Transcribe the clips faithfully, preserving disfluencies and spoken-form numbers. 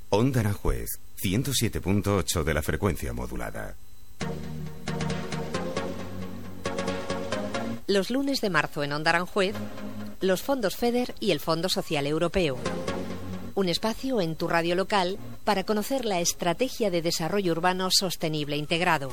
Onda Aranjuez, ciento siete punto ocho de la frecuencia modulada. Los lunes de marzo en Onda Aranjuez, los fondos FEDER y el Fondo Social Europeo. Un espacio en tu radio local para conocer la Estrategia de Desarrollo Urbano Sostenible Integrado.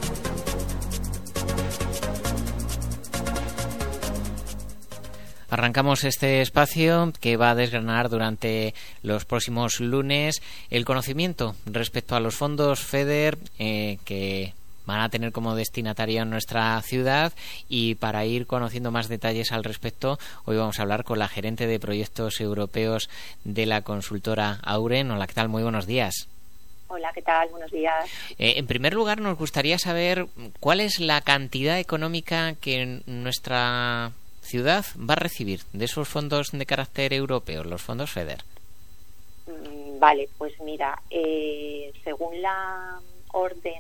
Arrancamos este espacio que va a desgranar durante los próximos lunes el conocimiento respecto a los fondos FEDER eh, que van a tener como destinataria nuestra ciudad, y para ir conociendo más detalles al respecto, hoy vamos a hablar con la gerente de proyectos europeos de la consultora Auren. Hola, ¿qué tal? Muy buenos días. Hola, ¿qué tal? Buenos días. Eh, en primer lugar, nos gustaría saber cuál es la cantidad económica que nuestra ciudad va a recibir de esos fondos de carácter europeo, los fondos FEDER. Mm, vale, pues mira, eh, según la orden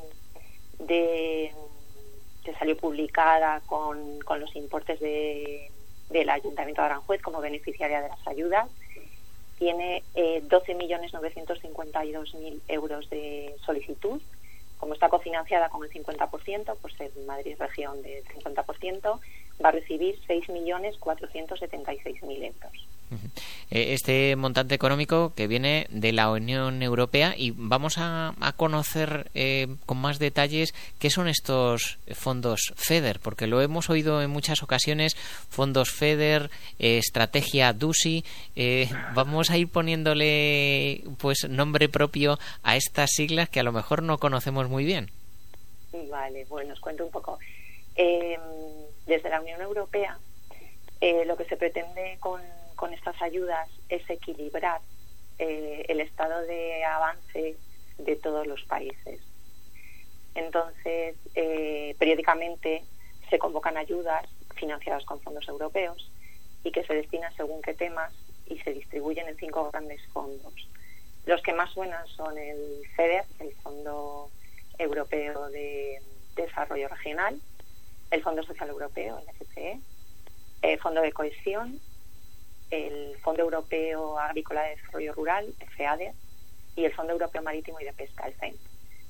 de que salió publicada con, con los importes de, del Ayuntamiento de Aranjuez como beneficiaria de las ayudas, tiene eh, doce millones novecientos cincuenta y dos mil euros de solicitud. Como está cofinanciada con el cincuenta por ciento, por ser Madrid región del cincuenta por ciento, va a recibir seis millones cuatrocientos setenta y seis mil euros. Este montante económico que viene de la Unión Europea, y vamos a, a conocer eh, con más detalles qué son estos fondos FEDER, porque lo hemos oído en muchas ocasiones: fondos FEDER, eh, estrategia DUSI. Eh, vamos a ir poniéndole pues nombre propio a estas siglas que a lo mejor no conocemos muy bien. Vale, bueno, os cuento un poco. Eh, desde la Unión Europea, eh, lo que se pretende con con estas ayudas es equilibrar eh, el estado de avance de todos los países. Entonces, eh, periódicamente se convocan ayudas financiadas con fondos europeos y que se destinan según qué temas y se distribuyen en cinco grandes fondos. Los que más suenan son el FEDER, el Fondo Europeo de Desarrollo Regional, el Fondo Social Europeo, el F C E, el Fondo de Cohesión, el Fondo Europeo Agrícola de Desarrollo Rural, el FEADER, y el Fondo Europeo Marítimo y de Pesca, el F E M.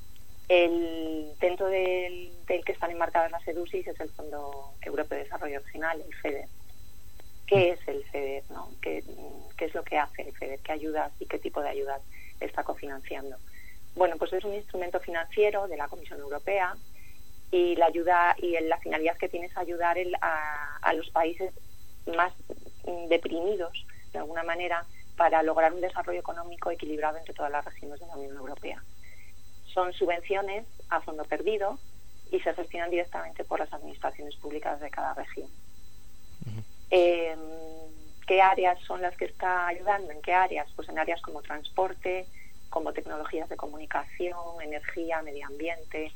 El, dentro del, del que están enmarcadas las EDUSIS es el Fondo Europeo de Desarrollo Regional, el FEDER. ¿Qué es el FEDER, no? ¿Qué, ¿Qué es lo que hace el FEDER? ¿Qué ayudas y qué tipo de ayudas está cofinanciando? Bueno, pues es un instrumento financiero de la Comisión Europea, y la ayuda y la finalidad que tiene es ayudar el, a, a los países más deprimidos, de alguna manera, para lograr un desarrollo económico equilibrado entre todas las regiones de la Unión Europea. Son subvenciones a fondo perdido y se gestionan directamente por las administraciones públicas de cada región. Uh-huh. Eh, ¿Qué áreas son las que está ayudando? ¿En qué áreas? Pues en áreas como transporte, como tecnologías de comunicación, energía, medio ambiente,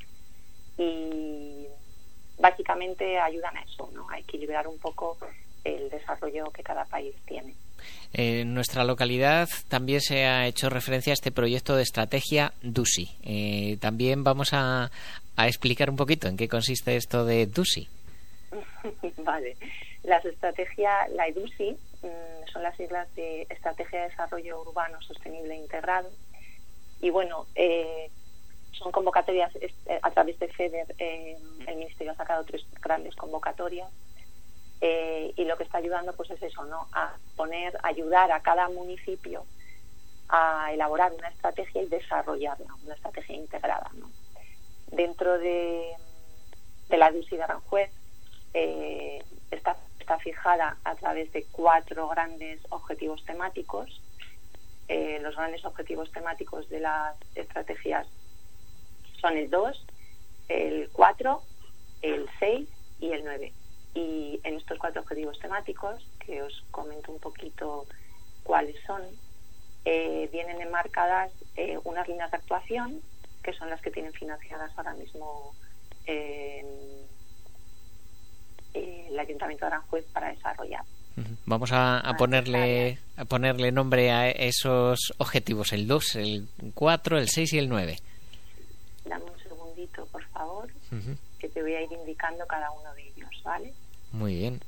y básicamente ayudan a eso, ¿no? A equilibrar un poco el desarrollo que cada país tiene. En nuestra localidad también se ha hecho referencia a este proyecto de estrategia DUSI. Eh, también vamos a, a explicar un poquito en qué consiste esto de DUSI. Vale. Las estrategias, la EDUSI, mmm, son las siglas de Estrategia de Desarrollo Urbano Sostenible Integrado. Y bueno, eh, son convocatorias eh, a través de FEDER. Eh, el Ministerio ha sacado tres grandes convocatorias. Eh, y lo que está ayudando pues es eso, ¿no? A poner, ayudar a cada municipio a elaborar una estrategia y desarrollarla, una estrategia integrada, ¿no? Dentro de, de la DUSI de Aranjuez eh, está, está fijada a través de cuatro grandes objetivos temáticos. Eh, los grandes objetivos temáticos de las estrategias son el dos, el cuatro, el seis y el nueve. Y en estos cuatro objetivos temáticos, que os comento un poquito cuáles son, eh, vienen enmarcadas eh, unas líneas de actuación, que son las que tienen financiadas ahora mismo eh, eh, el Ayuntamiento de Aranjuez para desarrollar. Vamos a, a ponerle a ponerle nombre a esos objetivos, el dos, el cuatro, el seis y el nueve. Dame un segundito, por favor, uh-huh. que te voy a ir indicando cada uno de ellos, ¿vale? Muy bien.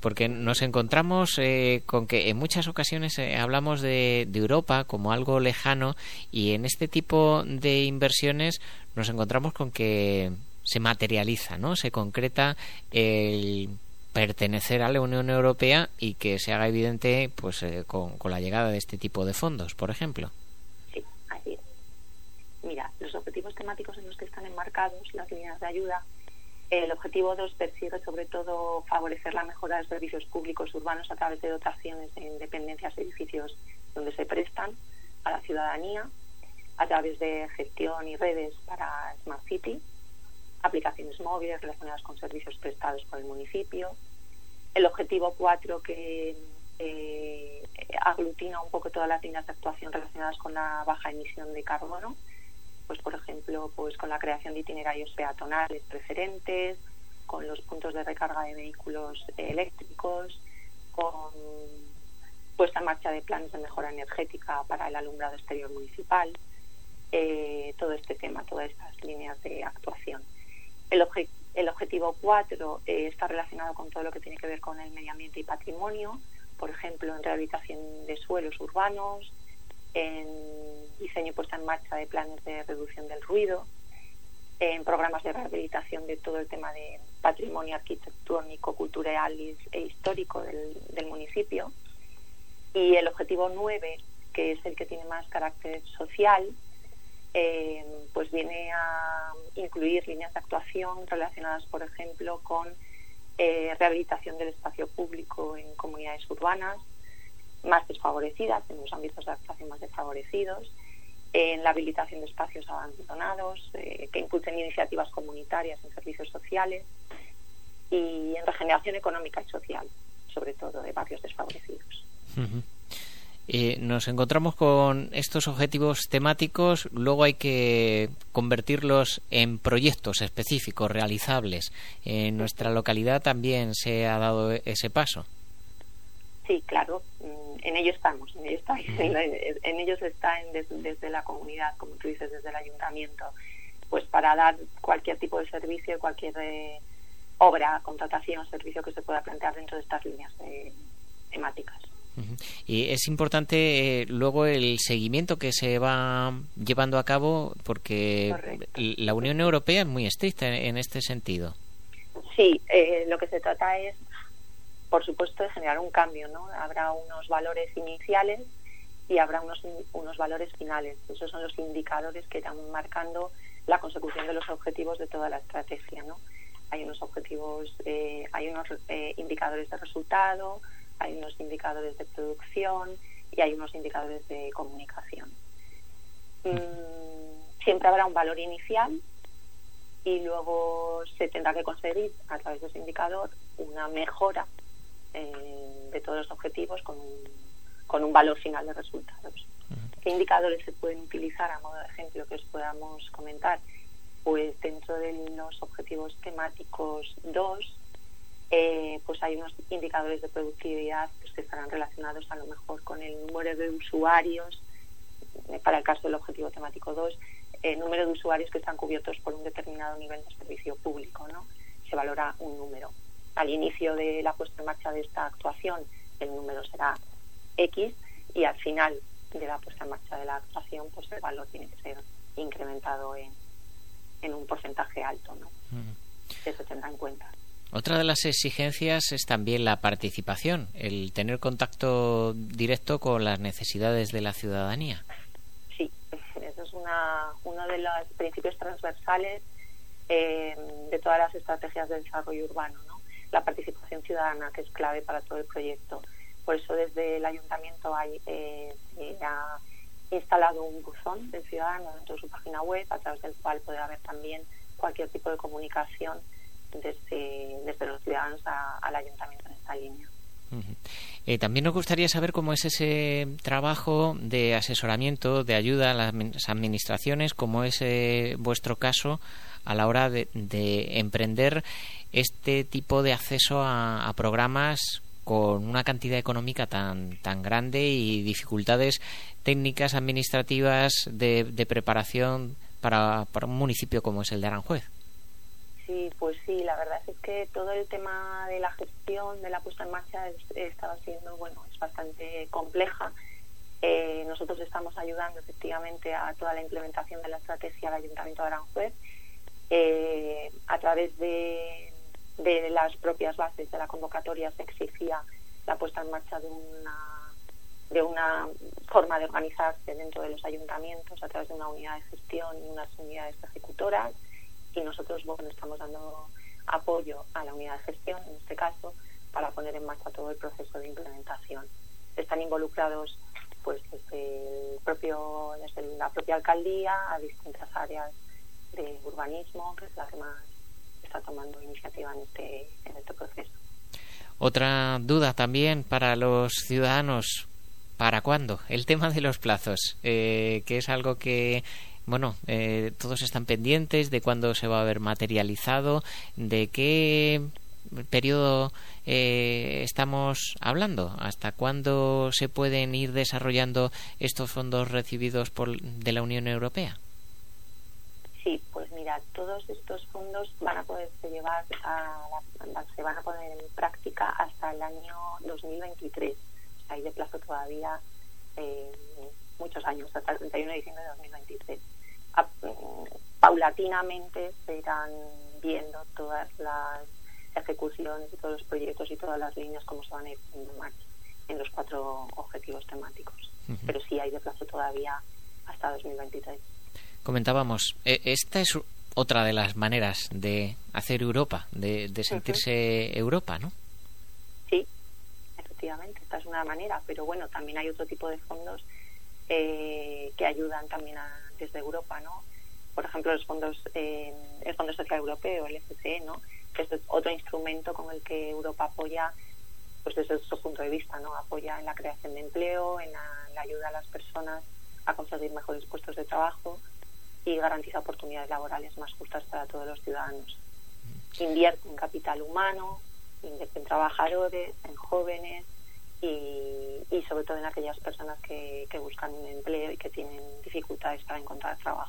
porque nos encontramos eh, con que en muchas ocasiones eh, hablamos de, de Europa como algo lejano, y en este tipo de inversiones nos encontramos con que se materializa, ¿no? Se concreta el pertenecer a la Unión Europea y que se haga evidente pues eh, con, con la llegada de este tipo de fondos, por ejemplo. Sí, así es. Mira, los objetivos temáticos en los que están enmarcados las líneas de ayuda, el objetivo dos persigue sobre todo favorecer la mejora de servicios públicos urbanos a través de dotaciones en dependencias y edificios donde se prestan a la ciudadanía, a través de gestión y redes para Smart City, aplicaciones móviles relacionadas con servicios prestados por el municipio. El objetivo cuatro, que eh, aglutina un poco todas las líneas de actuación relacionadas con la baja emisión de carbono, pues por ejemplo, pues con la creación de itinerarios peatonales preferentes, con los puntos de recarga de vehículos eléctricos, con puesta en marcha de planes de mejora energética para el alumbrado exterior municipal, eh, todo este tema, todas estas líneas de actuación. El, obje, el objetivo cuatro eh, está relacionado con todo lo que tiene que ver con el medio ambiente y patrimonio, por ejemplo, en rehabilitación de suelos urbanos, en diseño y puesta en marcha de planes de reducción del ruido, en programas de rehabilitación de todo el tema de patrimonio arquitectónico, cultural e histórico del, del municipio. Y el objetivo nueve, que es el que tiene más carácter social, Eh, pues viene a incluir líneas de actuación relacionadas, por ejemplo, con eh, rehabilitación del espacio público en comunidades urbanas más desfavorecidas, en los ámbitos de actuación más desfavorecidos, en la habilitación de espacios abandonados, eh, que impulsen iniciativas comunitarias en servicios sociales, y en regeneración económica y social, sobre todo de barrios desfavorecidos. Uh-huh. Eh, nos encontramos con estos objetivos temáticos, luego hay que convertirlos en proyectos específicos, realizables. En nuestra localidad también se ha dado ese paso. Sí, claro, en ello estamos, en ello, está, en ello se está en, desde, desde la comunidad, como tú dices, desde el ayuntamiento, pues para dar cualquier tipo de servicio, cualquier eh, obra, contratación, servicio que se pueda plantear dentro de estas líneas eh, temáticas. Y es importante eh, luego el seguimiento que se va llevando a cabo, porque Correcto. La Unión Europea es muy estricta en, en este sentido. Sí, eh, lo que se trata es, por supuesto, de generar un cambio, ¿no? Habrá unos valores iniciales y habrá unos, unos valores finales. Esos son los indicadores que irán marcando la consecución de los objetivos de toda la estrategia, ¿no? Hay unos objetivos, eh, hay unos eh, indicadores de resultado, hay unos indicadores de producción y hay unos indicadores de comunicación. Mm, siempre habrá un valor inicial y luego se tendrá que conseguir a través de ese indicador una mejora eh, de todos los objetivos con un, con un valor final de resultados. Uh-huh. ¿Qué indicadores se pueden utilizar a modo de ejemplo que os podamos comentar? Pues dentro de los objetivos temáticos dos, Eh, pues hay unos indicadores de productividad pues, que estarán relacionados a lo mejor con el número de usuarios, eh, para el caso del objetivo temático dos, el eh, número de usuarios que están cubiertos por un determinado nivel de servicio público, ¿no? Se valora un número. Al inicio de la puesta en marcha de esta actuación el número será X y al final de la puesta en marcha de la actuación pues el valor tiene que ser incrementado en, en un porcentaje alto, ¿no? Mm. Que se tendrá en cuenta. Otra de las exigencias es también la participación, el tener contacto directo con las necesidades de la ciudadanía. Sí, eso es una, uno de los principios transversales eh, de todas las estrategias de desarrollo urbano, ¿no? La participación ciudadana, que es clave para todo el proyecto. Por eso desde el ayuntamiento hay, eh, ha instalado un buzón del ciudadano dentro de su página web, a través del cual podrá haber también cualquier tipo de comunicación desde, desde los ciudadanos a, al ayuntamiento en esta línea. Uh-huh. Eh, también nos gustaría saber cómo es ese trabajo de asesoramiento, de ayuda a las administraciones, cómo es eh, vuestro caso a la hora de, de emprender este tipo de acceso a, a programas con una cantidad económica tan tan grande y dificultades técnicas, administrativas, de, de preparación para, para un municipio como es el de Aranjuez. sí, pues sí, la verdad es que todo el tema de la gestión, de la puesta en marcha, es, estaba siendo, bueno, es bastante compleja. Eh, nosotros estamos ayudando efectivamente a toda la implementación de la estrategia del Ayuntamiento de Aranjuez eh, a través de, de las propias bases de la convocatoria. Se exigía la puesta en marcha de una, de una forma de organizarse dentro de los ayuntamientos a través de una unidad de gestión y unas unidades ejecutoras, y nosotros, bueno, estamos dando apoyo a la unidad de gestión, en este caso, para poner en marcha todo el proceso de implementación. Están involucrados pues desde el propio desde la propia alcaldía a distintas áreas de urbanismo, que es la que más está tomando iniciativa en este en este proceso. Otra duda también para los ciudadanos: ¿para cuándo? El tema de los plazos, eh, que es algo que, bueno, eh, todos están pendientes de cuándo se va a ver materializado, de qué periodo eh, estamos hablando, hasta cuándo se pueden ir desarrollando estos fondos recibidos por de la Unión Europea. Sí, pues mira, todos estos fondos van a poderse llevar a la, se van a poner en práctica hasta el año dos mil veintitrés. Hay de plazo todavía eh, muchos años, hasta el treinta y uno de diciembre de dos mil veintitrés. A, paulatinamente se irán viendo todas las ejecuciones y todos los proyectos y todas las líneas como se van a ir poniendo en marcha en los cuatro objetivos temáticos. Uh-huh. Pero sí hay de plazo todavía hasta dos mil veintitrés. Comentábamos, esta es otra de las maneras de hacer Europa, de, de sentirse uh-huh. Europa, ¿no? Sí, efectivamente, esta es una manera, pero bueno, también hay otro tipo de fondos eh, que ayudan también a, desde Europa, ¿no? Por ejemplo, los fondos, eh, el Fondo Social Europeo, el F S E, ¿no? Que es otro instrumento con el que Europa apoya, pues desde su punto de vista, ¿no? Apoya en la creación de empleo, en la, en la ayuda a las personas a conseguir mejores puestos de trabajo y garantiza oportunidades laborales más justas para todos los ciudadanos. Invierte en capital humano, invierte en trabajadores, en jóvenes y, y sobre todo en aquellas personas que, que buscan un empleo y que tienen dificultades para encontrar trabajo.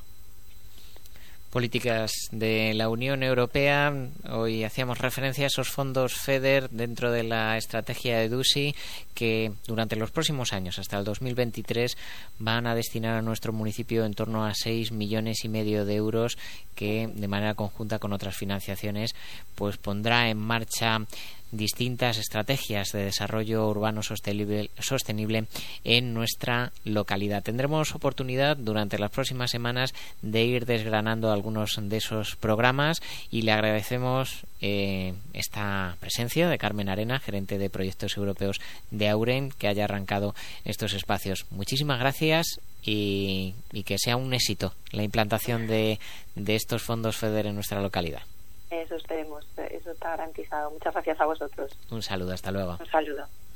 Políticas de la Unión Europea. Hoy hacíamos referencia a esos fondos FEDER dentro de la estrategia de DUSI, que durante los próximos años, hasta el dos mil veintitrés, van a destinar a nuestro municipio en torno a seis millones y medio de euros, que de manera conjunta con otras financiaciones pues pondrá en marcha distintas estrategias de desarrollo urbano sostenible, sostenible en nuestra localidad. Tendremos oportunidad durante las próximas semanas de ir desgranando algunos de esos programas y le agradecemos eh, esta presencia de Carmen Arena, gerente de proyectos europeos de AUREN, que haya arrancado estos espacios. Muchísimas gracias y, y que sea un éxito la implantación de, de estos fondos FEDER en nuestra localidad. Eso esperemos, eso está garantizado. Muchas gracias a vosotros. Un saludo, hasta luego. Un saludo.